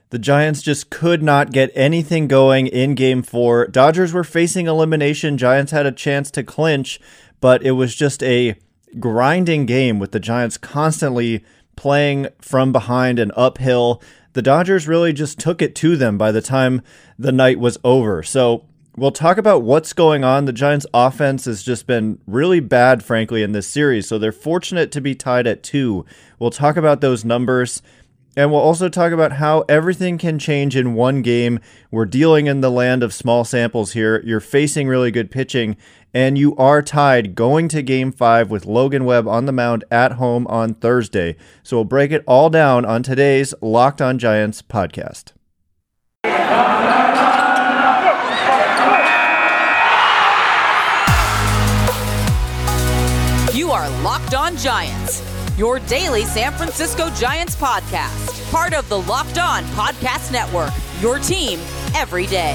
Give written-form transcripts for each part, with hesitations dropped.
The Giants just could not get anything going in Game 4. Dodgers were facing elimination. Giants had a chance to clinch, but it was just a grinding game with the Giants constantly playing from behind and uphill. The Dodgers really just took it to them by the time the night was over. So we'll talk about what's going on. The Giants' offense has just been really bad, frankly, in this series. So they're fortunate to be tied at 2. We'll talk about those numbers. And we'll also talk about how everything can change in one game. We're dealing in the land of small samples here. You're facing really good pitching, and you are tied going to Game 5 with Logan Webb on the mound at home on Thursday. So we'll break it all down on today's Locked On Giants podcast. You are Locked On Giants, your daily San Francisco Giants podcast. Part of the Locked On Podcast Network, your team every day.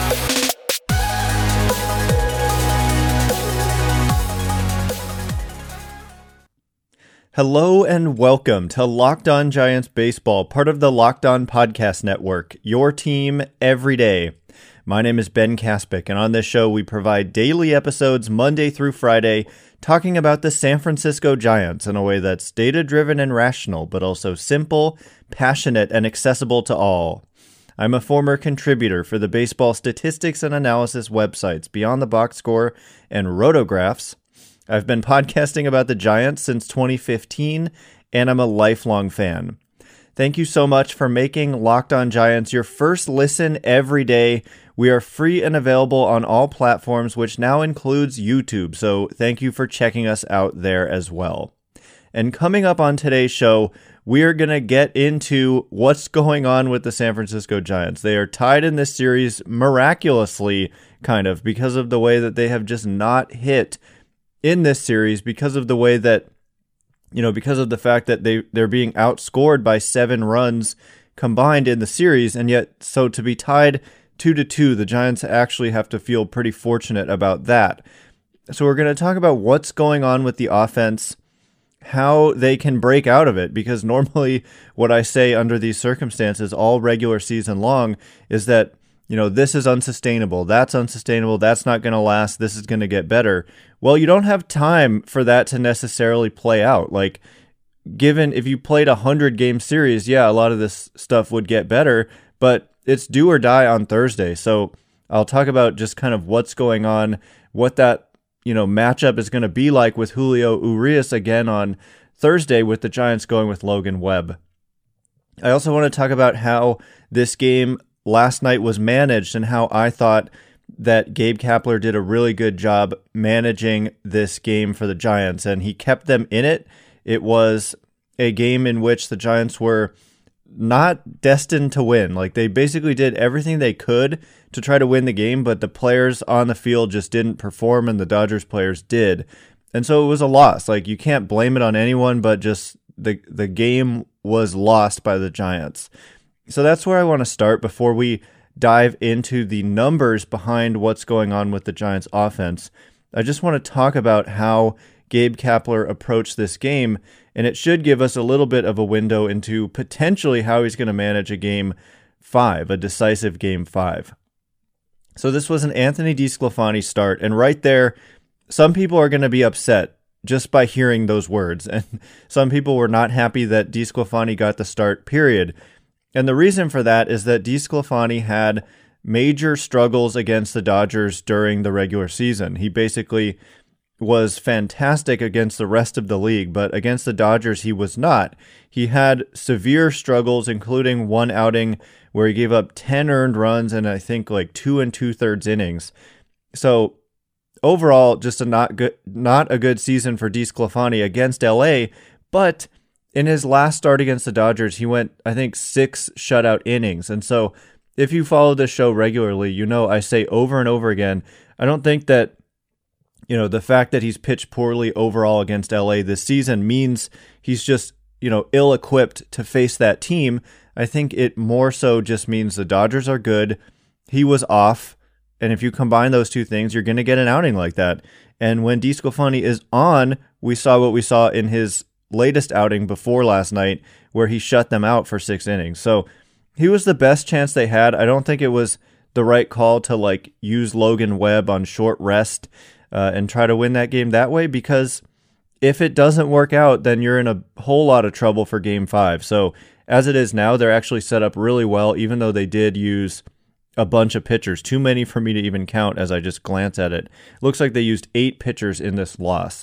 Hello and welcome to Locked On Giants Baseball, part of the Locked On Podcast Network, your team every day. My name is Ben Kaspick, and on this show we provide daily episodes Monday through Friday talking about the San Francisco Giants in a way that's data-driven and rational, but also simple, passionate, and accessible to all. I'm a former contributor for the baseball statistics and analysis websites Beyond the Box Score and Rotographs. I've been podcasting about the Giants since 2015, and I'm a lifelong fan. Thank you so much for making Locked On Giants your first listen every day. We are free and available on all platforms, which now includes YouTube, so thank you for checking us out there as well. And coming up on today's show, we are going to get into what's going on with the San Francisco Giants. They are tied in this series miraculously, kind of, because of the way that they have just not hit in this series, because of the way that, because of the fact that they're being outscored by 7 runs combined in the series, and yet, so to be tied 2-2, the Giants actually have to feel pretty fortunate about that. So we're going to talk about what's going on with the offense, how they can break out of it, because normally what I say under these circumstances all regular season long is that, this is unsustainable, that's unsustainable, that's not going to last, this is going to get better. Well, you don't have time for that to necessarily play out. Like, given if you played a 100-game series, yeah, a lot of this stuff would get better, but it's do or die on Thursday. So I'll talk about just kind of what's going on, what that, matchup is going to be like with Julio Urias again on Thursday with the Giants going with Logan Webb. I also want to talk about how this game last night was managed and how I thought that Gabe Kapler did a really good job managing this game for the Giants, and he kept them in it. It was a game in which the Giants were not destined to win. Like, they basically did everything they could to try to win the game, but the players on the field just didn't perform, and the Dodgers players did. And so it was a loss. Like, you can't blame it on anyone, but just the game was lost by the Giants. So that's where I want to start before we dive into the numbers behind what's going on with the Giants offense. I just want to talk about how Gabe Kapler approached this game, and it should give us a little bit of a window into potentially how he's going to manage a Game 5, a decisive Game 5. So this was an Anthony DeSclafani start, and right there, some people are going to be upset just by hearing those words, and some people were not happy that DeSclafani got the start, period. And the reason for that is that DeSclafani had major struggles against the Dodgers during the regular season. He basically was fantastic against the rest of the league, but against the Dodgers, he was not. He had severe struggles, including one outing where he gave up 10 earned runs and I think like 2 2/3 innings. So overall, just a not a good season for DeSclafani against LA, but in his last start against the Dodgers, he went, I think, 6 shutout innings. And so if you follow this show regularly, I say over and over again, I don't think that, the fact that he's pitched poorly overall against LA this season means he's just, ill-equipped to face that team. I think it more so just means the Dodgers are good, he was off, and if you combine those two things, you're going to get an outing like that. And when DeSclafani is on, we saw what we saw in his latest outing before last night, where he shut them out for 6 innings. So he was the best chance they had. I don't think it was the right call to like use Logan Webb on short rest and try to win that game that way, because if it doesn't work out, then you're in a whole lot of trouble for Game 5. So as it is now, they're actually set up really well, even though they did use a bunch of pitchers. Too many for me to even count as I just glance at it. Looks like they used 8 pitchers in this loss.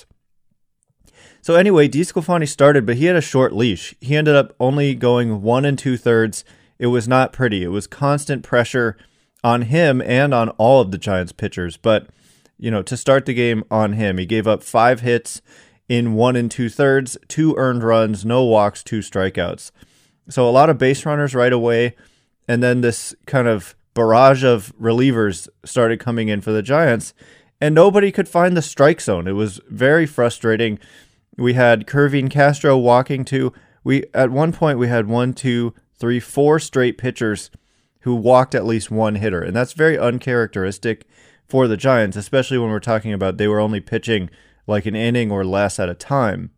So anyway, DeSclafani started, but he had a short leash. He ended up only going 1 2/3. It was not pretty. It was constant pressure on him and on all of the Giants pitchers. But, to start the game on him, he gave up 5 hits in 1 2/3, 2 earned runs, no walks, 2 strikeouts. So a lot of base runners right away, and then this kind of barrage of relievers started coming in for the Giants, and nobody could find the strike zone. It was very frustrating. We had Kervin Castro walking to. At one point we had 1, 2, 3, 4 straight pitchers who walked at least one hitter, and that's very uncharacteristic for the Giants, especially when we're talking about they were only pitching like an inning or less at a time.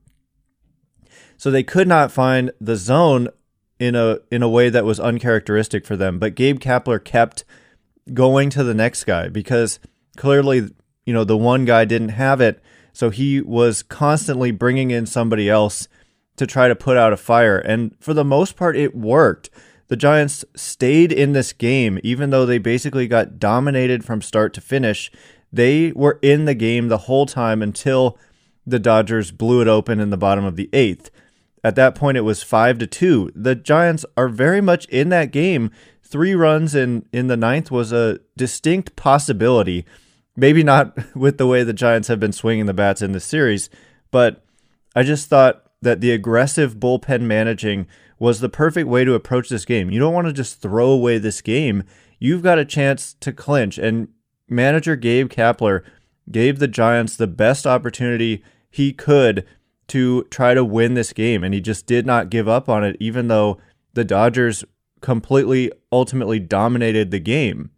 So they could not find the zone in a way that was uncharacteristic for them. But Gabe Kapler kept going to the next guy because clearly, the one guy didn't have it. So he was constantly bringing in somebody else to try to put out a fire. And for the most part, it worked. The Giants stayed in this game, even though they basically got dominated from start to finish. They were in the game the whole time until the Dodgers blew it open in the bottom of the 8th. At that point, it was 5-2. The Giants are very much in that game. 3 runs in the 9th was a distinct possibility. Maybe not with the way the Giants have been swinging the bats in the series, but I just thought that the aggressive bullpen managing was the perfect way to approach this game. You don't want to just throw away this game. You've got a chance to clinch, and manager Gabe Kapler gave the Giants the best opportunity he could to try to win this game, and he just did not give up on it, even though the Dodgers completely, ultimately dominated the game.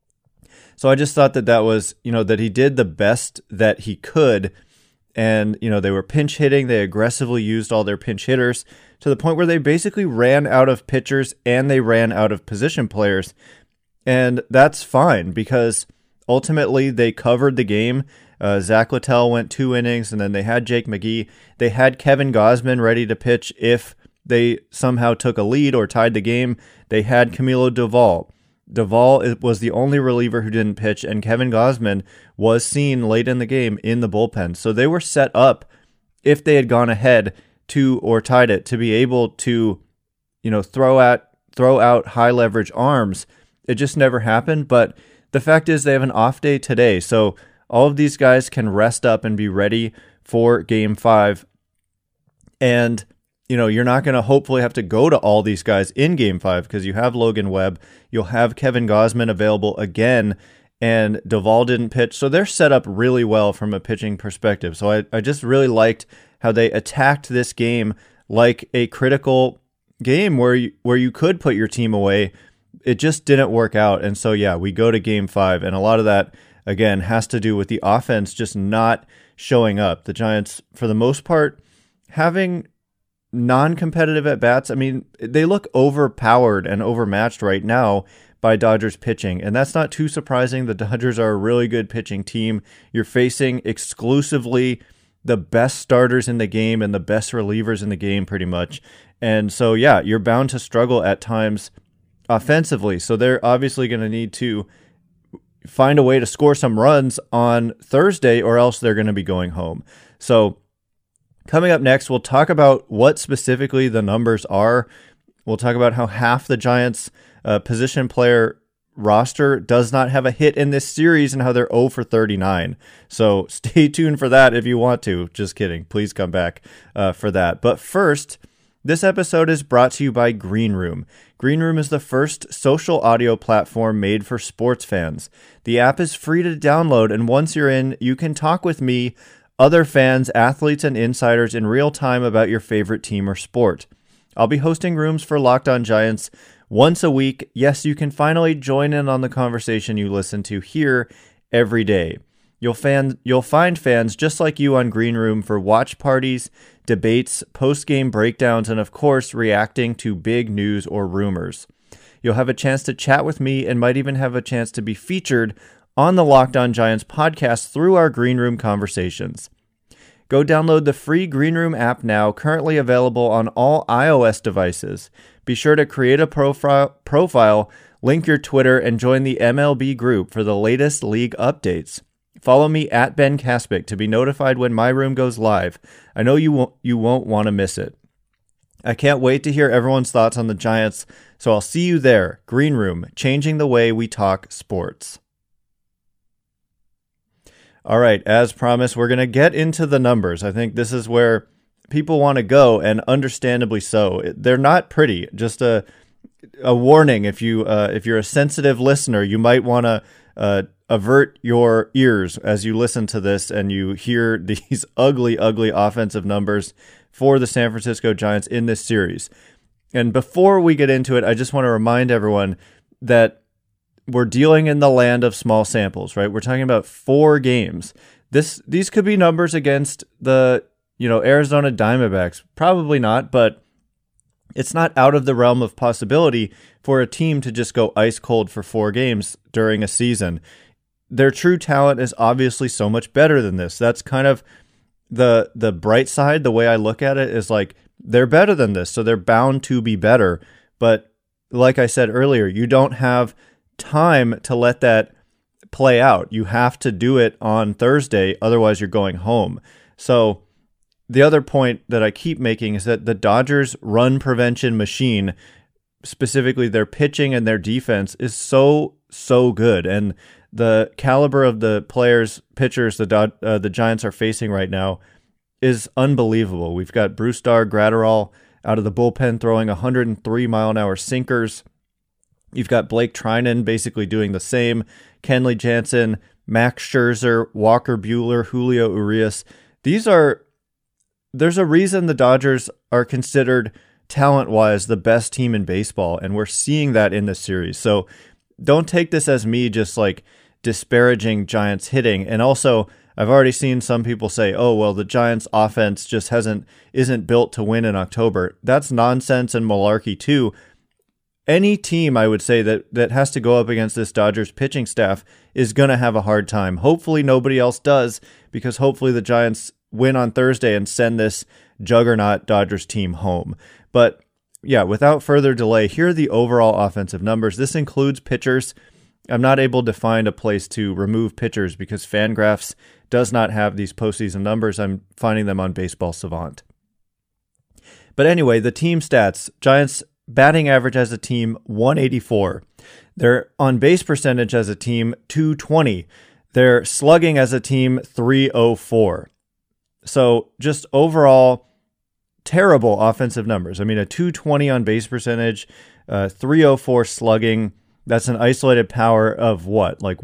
So I just thought that was, that he did the best that he could, and, they were pinch hitting. They aggressively used all their pinch hitters to the point where they basically ran out of pitchers and they ran out of position players, and that's fine because ultimately they covered the game. Zach Littell went 2 innings, and then they had Jake McGee. They had Kevin Gausman ready to pitch if they somehow took a lead or tied the game. They had Camilo Doval. Doval was the only reliever who didn't pitch, and Kevin Gausman was seen late in the game in the bullpen. So they were set up, if they had gone ahead or tied it, to be able to, throw out high leverage arms. It just never happened. But the fact is they have an off day today. So all of these guys can rest up and be ready for Game 5. And, you're not going to hopefully have to go to all these guys in Game 5 because you have Logan Webb. You'll have Kevin Gausman available again, and Doval didn't pitch. So they're set up really well from a pitching perspective. So I just really liked how they attacked this game like a critical game where you could put your team away. It just didn't work out. And so, yeah, we go to Game 5, and a lot of that, again, has to do with the offense just not showing up. The Giants, for the most part, having non-competitive at-bats. I mean, they look overpowered and overmatched right now by Dodgers pitching, and that's not too surprising. The Dodgers are a really good pitching team. You're facing exclusively the best starters in the game and the best relievers in the game, pretty much. And so, yeah, you're bound to struggle at times offensively. So they're obviously going to need to find a way to score some runs on Thursday, or else they're going to be going home. So coming up next, we'll talk about what specifically the numbers are. We'll talk about how half the Giants' position player roster does not have a hit in this series and how they're 0 for 39. So stay tuned for that if you want to. Just kidding. Please come back for that. But first, this episode is brought to you by Green Room. Green Room is the first social audio platform made for sports fans. The app is free to download, and once you're in, you can talk with me, other fans, athletes, and insiders in real time about your favorite team or sport. I'll be hosting rooms for Locked On Giants once a week. Yes, you can finally join in on the conversation you listen to here every day. You'll find fans just like you on Green Room for watch parties, debates, post-game breakdowns, and of course, reacting to big news or rumors. You'll have a chance to chat with me and might even have a chance to be featured on the Locked On Giants podcast through our Green Room conversations. Go download the free Green Room app now, currently available on all iOS devices. Be sure to create a profile, link your Twitter, and join the MLB group for the latest league updates. Follow me at Ben Caspick to be notified when my room goes live. I know you won't want to miss it. I can't wait to hear everyone's thoughts on the Giants, so I'll see you there. Green Room, changing the way we talk sports. All right, as promised, we're going to get into the numbers. I think this is where people want to go, and understandably so. They're not pretty. Just a warning, if you're a sensitive listener, you might want to avert your ears as you listen to this and you hear these ugly offensive numbers for the San Francisco Giants in this series. And before we get into it, I just want to remind everyone that we're dealing in the land of small samples, right? We're talking about 4 games. These could be numbers against the, Arizona Diamondbacks. Probably not, but it's not out of the realm of possibility for a team to just go ice cold for 4 games during a season. Their true talent is obviously so much better than this. That's kind of the bright side. The way I look at it is like, they're better than this, so they're bound to be better. But like I said earlier, you don't have time to let that play out. You have to do it on Thursday, otherwise you're going home. So the other point that I keep making is that the Dodgers' run prevention machine, specifically their pitching and their defense, is so good. And the caliber of the pitchers the Giants are facing right now is unbelievable. We've got Brusdar Graterol out of the bullpen throwing 103-mile-an-hour sinkers. You've got Blake Trinan basically doing the same. Kenley Jansen, Max Scherzer, Walker Buehler, Julio Urias. There's a reason the Dodgers are considered talent-wise the best team in baseball, and we're seeing that in this series. So don't take this as me just like disparaging Giants hitting. And also, I've already seen some people say, oh, well, the Giants offense just isn't built to win in October. That's nonsense and malarkey too. Any team, I would say, that has to go up against this Dodgers pitching staff is going to have a hard time. Hopefully nobody else does, because hopefully the Giants win on Thursday and send this juggernaut Dodgers team home. But yeah, without further delay, here are the overall offensive numbers. This includes pitchers. I'm not able to find a place to remove pitchers because Fangraphs does not have these postseason numbers. I'm finding them on Baseball Savant. But anyway, the team stats. Giants batting average as a team, 184. Their on-base percentage as a team, 220. Their slugging as a team, 304. So just overall, terrible offensive numbers. I mean, a 220 on-base percentage, 304 slugging. That's an isolated power of what? Like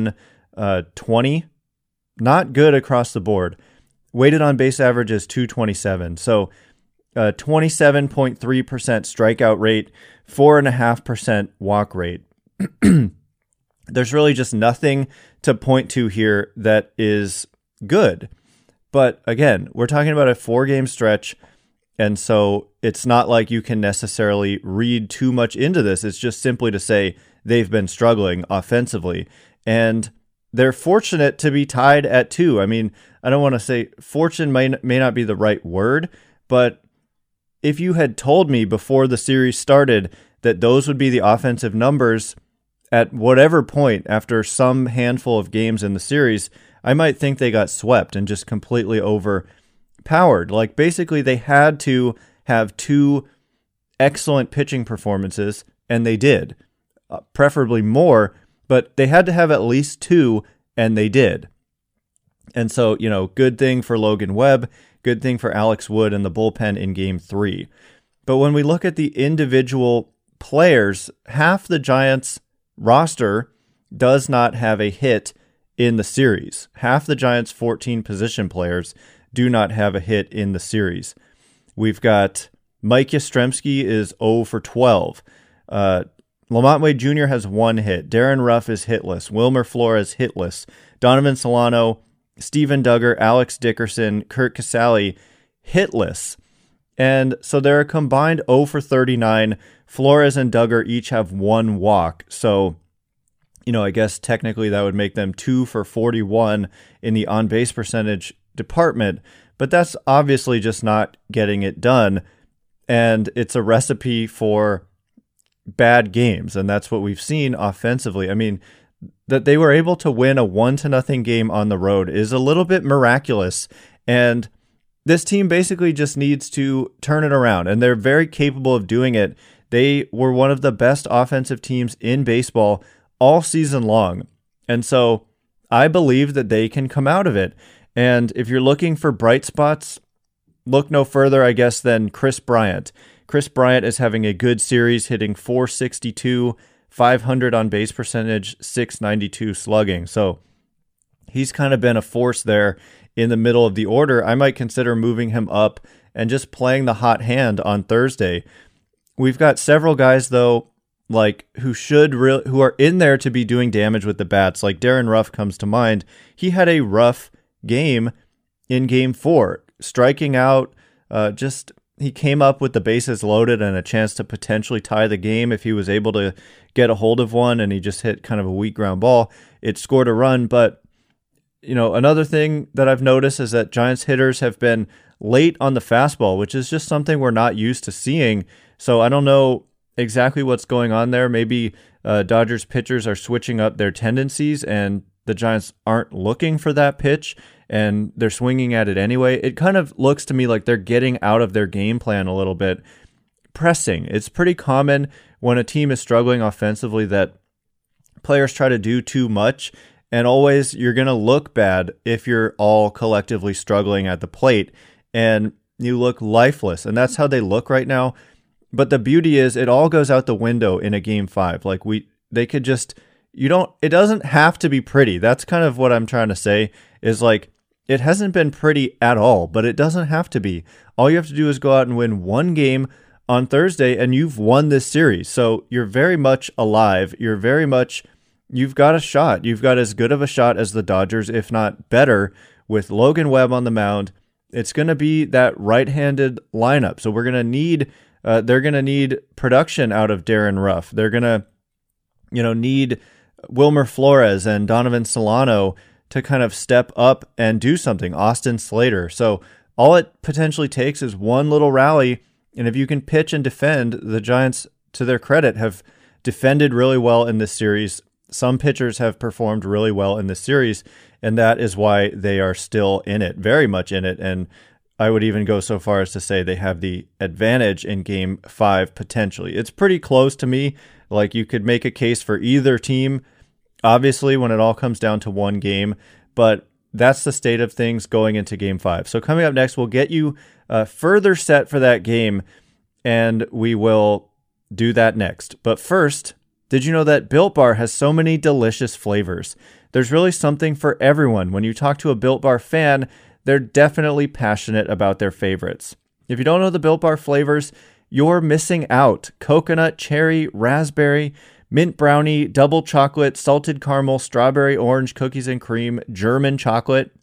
120? Not good across the board. Weighted on-base average is 227. So 27.3% strikeout rate, 4.5% walk rate. There's really just nothing to point to here that is good. But again, we're talking about a 4-game stretch, and so it's not like you can necessarily read too much into this. It's just simply to say they've been struggling offensively, and they're fortunate to be tied at 2. I mean, I don't want to say fortune may not be the right word, but if you had told me before the series started that those would be the offensive numbers at whatever point after some handful of games in the series, I might think they got swept and just completely overpowered. Like, basically, they had to have 2 excellent pitching performances, and they did. Preferably more, but they had to have at least 2, and they did. And so, good thing for Logan Webb, good thing for Alex Wood and the bullpen in Game 3. But when we look at the individual players, half the Giants roster does not have a hit in the series. Half the Giants' 14 position players do not have a hit in the series. We've got Mike Yastrzemski is 0 for 12. Lamont Wade Jr. has 1 hit. Darren Ruff is hitless. Wilmer Flores hitless. Donovan Solano, Steven Duggar, Alex Dickerson, Kurt Casale hitless. And so they're a combined 0 for 39. Flores and Duggar each have 1 walk. So, I guess technically that would make them 2 for 41 in the on-base percentage department. But that's obviously just not getting it done. And it's a recipe for bad games. And that's what we've seen offensively. I mean, that they were able to win a 1-0 game on the road is a little bit miraculous. And this team basically just needs to turn it around. And they're very capable of doing it. They were one of the best offensive teams in baseball all season long. And so I believe that they can come out of it. And if you're looking for bright spots, look no further, I guess, than Chris Bryant. Chris Bryant is having a good series, hitting .462, 500 on base percentage, .692 slugging. So he's kind of been a force there in the middle of the order. I might consider moving him up and just playing the hot hand on Thursday. We've got several guys, though, who are in there to be doing damage with the bats. Like Darren Ruff comes to mind. He had a rough game in Game 4, striking out. He came up with the bases loaded and a chance to potentially tie the game if he was able to get a hold of one, and he just hit kind of a weak ground ball. It scored a run, but another thing that I've noticed is that Giants hitters have been late on the fastball, which is just something we're not used to seeing. So I don't know exactly what's going on there. Maybe Dodgers pitchers are switching up their tendencies and the Giants aren't looking for that pitch and they're swinging at it anyway. It kind of looks to me like they're getting out of their game plan a little bit. Pressing. It's pretty common when a team is struggling offensively that players try to do too much, and always you're going to look bad if you're all collectively struggling at the plate and you look lifeless. And that's how they look right now. But the beauty is it all goes out the window in a Game 5. They could just, it doesn't have to be pretty. That's kind of what I'm trying to say is it hasn't been pretty at all, but it doesn't have to be. All you have to do is go out and win one game on Thursday and you've won this series. So you're very much alive. You've got a shot. You've got as good of a shot as the Dodgers, if not better, with Logan Webb on the mound. It's going to be that right-handed lineup. So we're going to need they're going to need production out of Darren Ruff. They're going to, need Wilmer Flores and Donovan Solano to kind of step up and do something. Austin Slater. So all it potentially takes is one little rally. And if you can pitch and defend, the Giants, to their credit, have defended really well in this series. Some pitchers have performed really well in this series, and that is why they are still in it, very much in it. And I would even go so far as to say they have the advantage in Game 5 potentially. It's pretty close to me. You could make a case for either team, obviously, when it all comes down to one game. But that's the state of things going into Game 5. So coming up next, we'll get you further set for that game, and we will do that next. But first, did you know that Built Bar has so many delicious flavors? There's really something for everyone. When you talk to a Built Bar fan, they're definitely passionate about their favorites. If you don't know the Built Bar flavors, you're missing out. Coconut, cherry, raspberry, mint brownie, double chocolate, salted caramel, strawberry, orange, cookies and cream, German chocolate.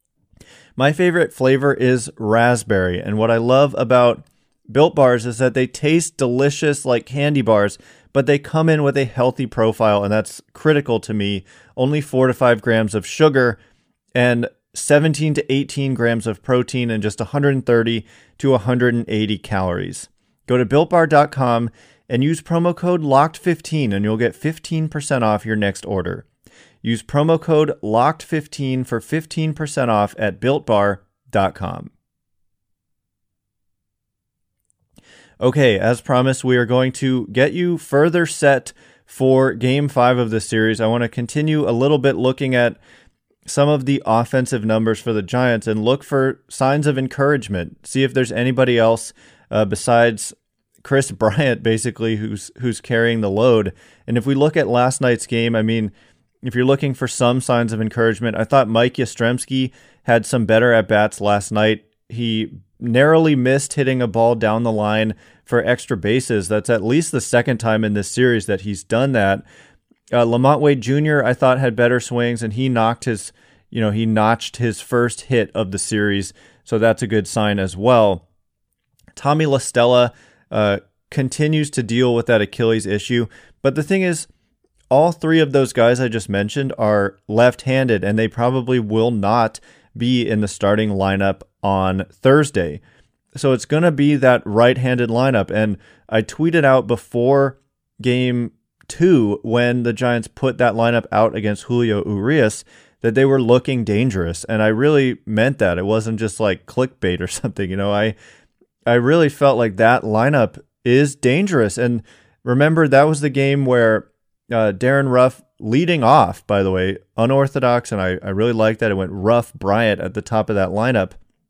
My favorite flavor is raspberry. And what I love about Built Bars is that they taste delicious like candy bars, but they come in with a healthy profile, and that's critical to me. Only 4 to 5 grams of sugar and 17 to 18 grams of protein and just 130 to 180 calories. Go to BuiltBar.com and use promo code LOCKED15 and you'll get 15% off your next order. Use promo code LOCKED15 for 15% off at BuiltBar.com. Okay, as promised, we are going to get you further set for Game 5 of this series. I want to continue a little bit looking at some of the offensive numbers for the Giants and look for signs of encouragement. See if there's anybody else besides Chris Bryant, basically, who's carrying the load. And if we look at last night's game, if you're looking for some signs of encouragement, I thought Mike Yastrzemski had some better at-bats last night. He narrowly missed hitting a ball down the line for extra bases. That's at least the second time in this series that he's done that. Lamont Wade Jr. I thought had better swings, and he notched his first hit of the series, so that's a good sign as well. Tommy La Stella continues to deal with that Achilles issue. But the thing is, all three of those guys I just mentioned are left-handed, and they probably will not be in the starting lineup on Thursday. So it's going to be that right-handed lineup. And I tweeted out before Game 2, when the Giants put that lineup out against Julio Urias, that they were looking dangerous. And I really meant that. It wasn't just like clickbait or something. You know, I really felt like that lineup is dangerous. And remember, that was the game where Darren Ruff leading off, by the way, unorthodox, and I really like that. It went Ruff Bryant at the top of that lineup.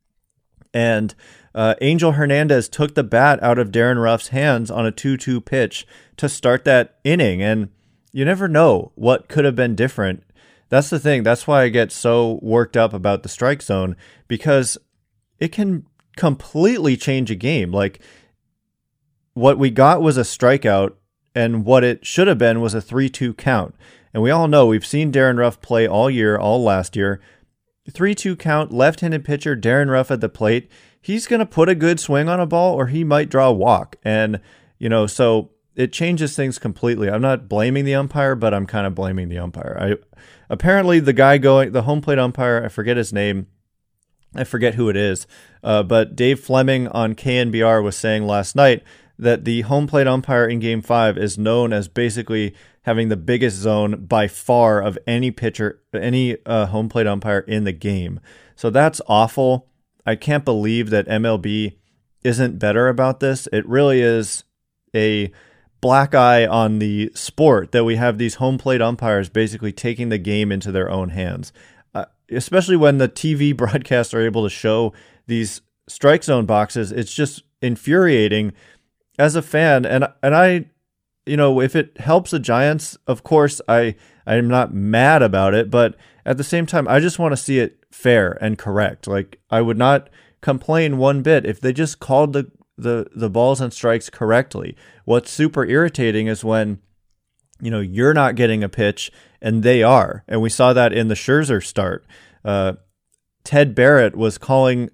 And Angel Hernandez took the bat out of Darren Ruff's hands on a 2-2 pitch to start that inning. And you never know what could have been different. That's the thing. That's why I get so worked up about the strike zone, because it can completely change a game. Like, what we got was a strikeout, and what it should have been was a 3-2 count. And we all know, we've seen Darren Ruff play all year, all last year. 3-2 count, left-handed pitcher, Darren Ruff at the plate. He's going to put a good swing on a ball, or he might draw a walk. And, you know, so it changes things completely. I'm not blaming the umpire, but I'm kind of blaming the umpire. Apparently the guy the home plate umpire, I forget his name. I forget who it is. But Dave Fleming on KNBR was saying last night that the home plate umpire in Game 5 is known as basically having the biggest zone by far of any pitcher, any home plate umpire in the game. So that's awful. I can't believe that MLB isn't better about this. It really is a black eye on the sport that we have these home plate umpires basically taking the game into their own hands, especially when the TV broadcasts are able to show these strike zone boxes. It's just infuriating as a fan. And I, you know, if it helps the Giants, of course, I'm not mad about it, but at the same time, I just want to see it fair and correct. Like, I would not complain one bit if they just called the balls and strikes correctly. What's super irritating is when, you know, you're not getting a pitch and they are. And we saw that in the Scherzer start. Ted Barrett was calling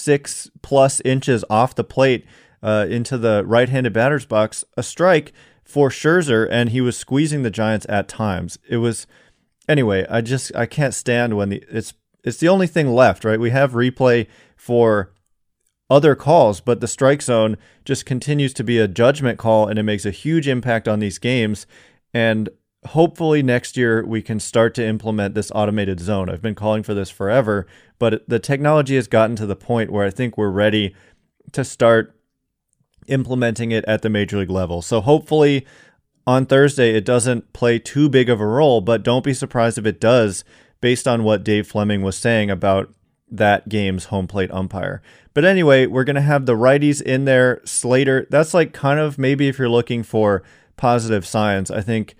6+ inches off the plate into the right-handed batter's box a strike for Scherzer, and he was squeezing the Giants at times. It was, anyway, I can't stand when it's the only thing left, right? We have replay for other calls, but the strike zone just continues to be a judgment call, and it makes a huge impact on these games. And hopefully next year we can start to implement this automated zone. I've been calling for this forever, but the technology has gotten to the point where I think we're ready to start implementing it at the major league level. So hopefully on Thursday it doesn't play too big of a role, but don't be surprised if it does, based on what Dave Fleming was saying about that game's home plate umpire. But anyway, we're going to have the righties in there. Slater, that's like kind of maybe if you're looking for positive signs. I think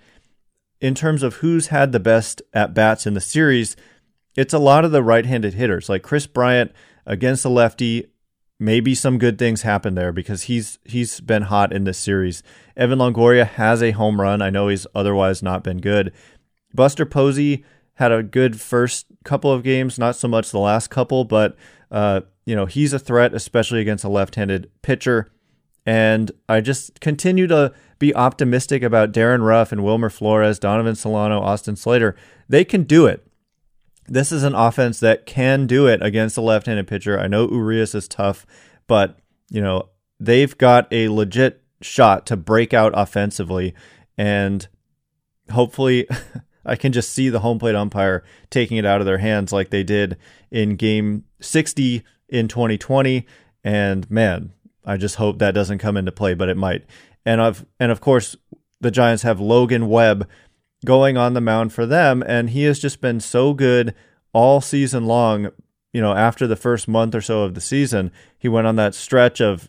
in terms of who's had the best at-bats in the series, it's a lot of the right-handed hitters. Like Chris Bryant against the lefty, maybe some good things happen there because he's been hot in this series. Evan Longoria has a home run. I know he's otherwise not been good. Buster Posey had a good first couple of games, not so much the last couple, but he's a threat, especially against a left-handed pitcher. And I just continue to be optimistic about Darren Ruff and Wilmer Flores, Donovan Solano, Austin Slater. They can do it. This is an offense that can do it against a left-handed pitcher. I know Urias is tough, but they've got a legit shot to break out offensively, and hopefully I can just see the home plate umpire taking it out of their hands like they did in Game 60 in 2020. And man, I just hope that doesn't come into play, but it might. And of course, the Giants have Logan Webb going on the mound for them, and he has just been so good all season long. After the first month or so of the season, he went on that stretch of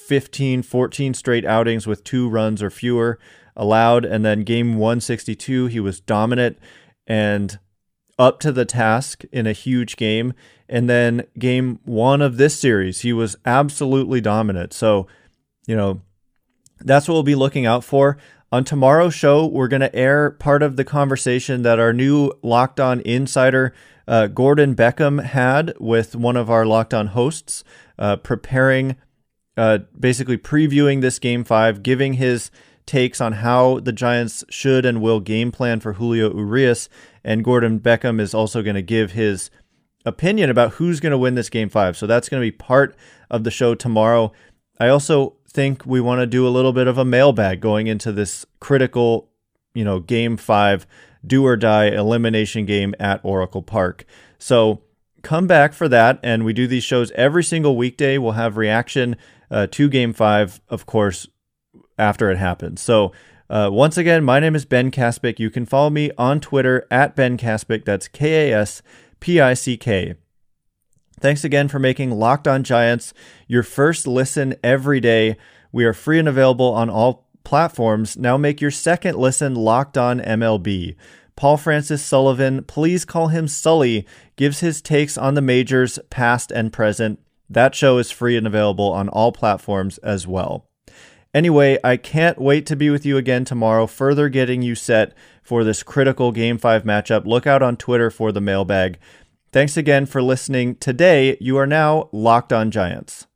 14 straight outings with 2 runs or fewer allowed, and then game 162, he was dominant and up to the task in a huge game. And then game 1 of this series, he was absolutely dominant. So, that's what we'll be looking out for. On tomorrow's show, we're going to air part of the conversation that our new Locked On insider, Gordon Beckham, had with one of our Locked On hosts, preparing basically previewing this Game 5, giving his takes on how the Giants should and will game plan for Julio Urias, and Gordon Beckham is also going to give his opinion about who's going to win this Game 5. So that's going to be part of the show tomorrow. I also think we want to do a little bit of a mailbag going into this critical, Game 5 do or die elimination game at Oracle Park. So come back for that, and we do these shows every single weekday. We'll have reaction to Game 5, of course, after it happens. So once again, my name is Ben Kaspick. You can follow me on Twitter at Ben Kaspick. That's KASPICK. Thanks again for making Locked On Giants your first listen every day. We are free and available on all platforms. Now make your second listen Locked On MLB. Paul Francis Sullivan, please call him Sully, gives his takes on the majors, past and present. That show is free and available on all platforms as well. Anyway, I can't wait to be with you again tomorrow, further getting you set for this critical Game 5 matchup. Look out on Twitter for the mailbag. Thanks again for listening. Today, you are now Locked On Giants.